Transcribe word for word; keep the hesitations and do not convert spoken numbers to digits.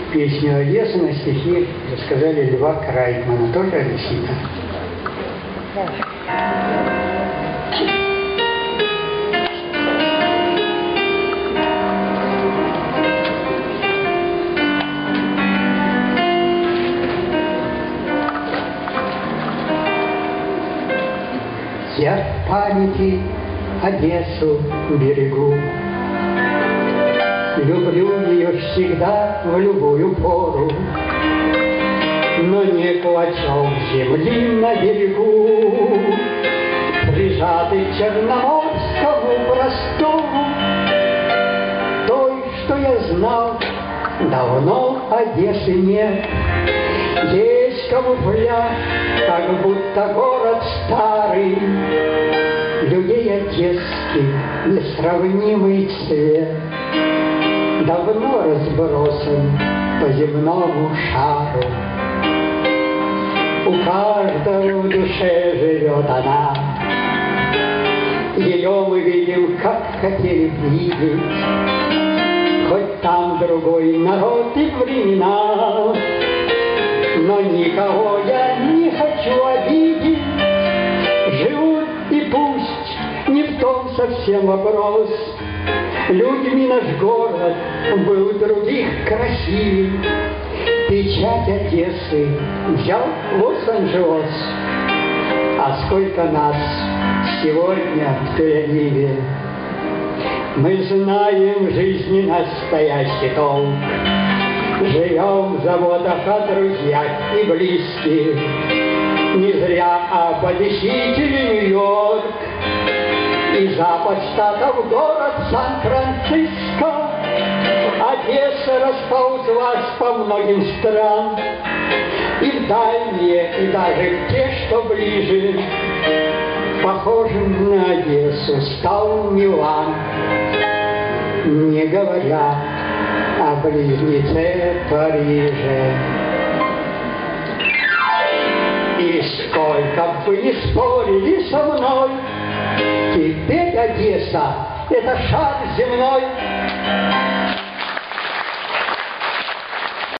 песню Одессы на стихи рассказали Льва Крайтмана, тоже одессита. Я в памяти Одессу берегу, люблю ее всегда в любую пору, но не клочок земли на берегу, прижатый к черноморскому простору. Той, что я знал, давно Одессы нет. Есть камуфляж, как будто город старый, людей одесский несравнимый цвет давно разбросан по земному шару. У каждого в душе живет она, ее мы видим, как хотели видеть, хоть там другой народ и времена. Но никого я не хочу обидеть, живут и пусть, не в том совсем вопрос. Людьми наш город был других красивей, печать Одессы взял Лос-Анджелес. А сколько нас сегодня в Тель-Авиве, мы знаем в жизни настоящий толк. Живем в заботах о друзьях и близких, не зря оповестили Нью-Йорк и запад штатов город Сан-Франциско. Одесса расползлась по многим странам, и в дальние, и даже в те, что ближе. Похожим на Одессу стал Милан, не говоря о близнеце Париже. И сколько бы ни спорили со мной, теперь Одесса — это шар земной.